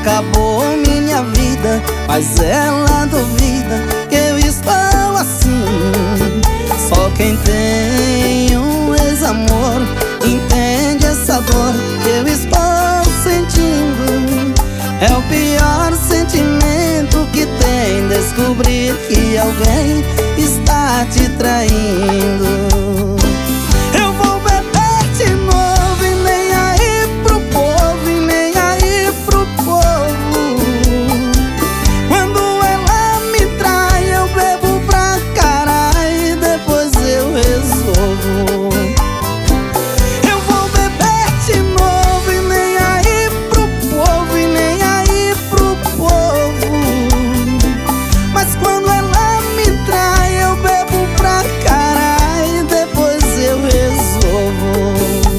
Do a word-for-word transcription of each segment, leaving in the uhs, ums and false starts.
acabou minha vida, mas ela duvida que eu estou assim. Só quem tem um ex-amor entende essa dor que eu estou sentindo. É o pior sentimento que tem, descobrir que alguém está te traindo. Eu vou beber de novo e nem aí pro povo, e nem aí pro povo. Quando ela me trai eu bebo pra caralho e depois eu resolvo. Eu vou beber de novo e nem aí pro povo, e nem aí pro povo. Mas quando ela me trai eu bebo pra caralho e depois eu resolvo.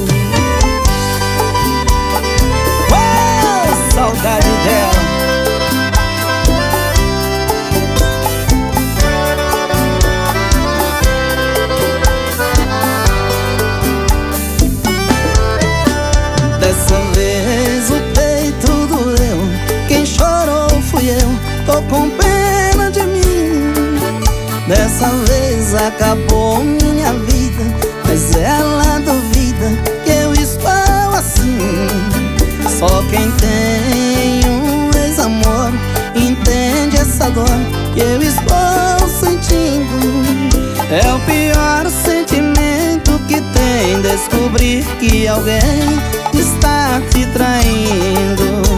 Oh, saudade dela. Dessa vez o peito doeu, quem chorou fui eu, tô com pena de mim. Dessa vez acabou minha vida, mas ela duvida que eu estou assim. Só quem tem um ex-amor entende essa dor que eu estou sentindo. É o pior sentimento que tem, descobrir que alguém está te traindo.